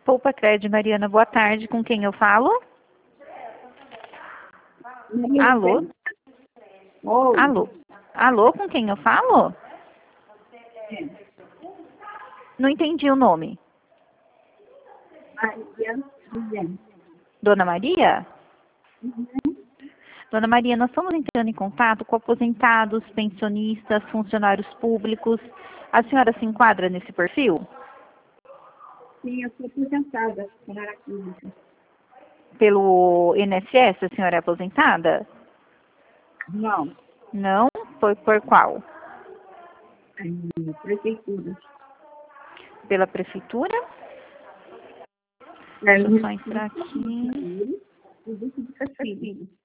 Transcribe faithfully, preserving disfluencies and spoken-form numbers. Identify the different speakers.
Speaker 1: Poupa Cred, Mariana, boa tarde. Com quem eu falo? Alô?
Speaker 2: Oi.
Speaker 1: Alô? Alô, com quem eu falo? Não entendi o nome.
Speaker 2: Maria Liliane.
Speaker 1: Dona Maria?
Speaker 2: Uhum.
Speaker 1: Dona Maria, nós estamos entrando em contato com aposentados, pensionistas, funcionários públicos. A senhora se enquadra nesse perfil?
Speaker 2: Sim, eu sou aposentada na área clínica.
Speaker 1: Pelo I N S S, a senhora é aposentada?
Speaker 2: Não,
Speaker 1: Não? Foi por qual?
Speaker 2: é, prefeitura.
Speaker 1: Pela prefeitura?
Speaker 2: É,
Speaker 1: Deixa eu só entrar aqui.
Speaker 2: Serviço de prefeitura.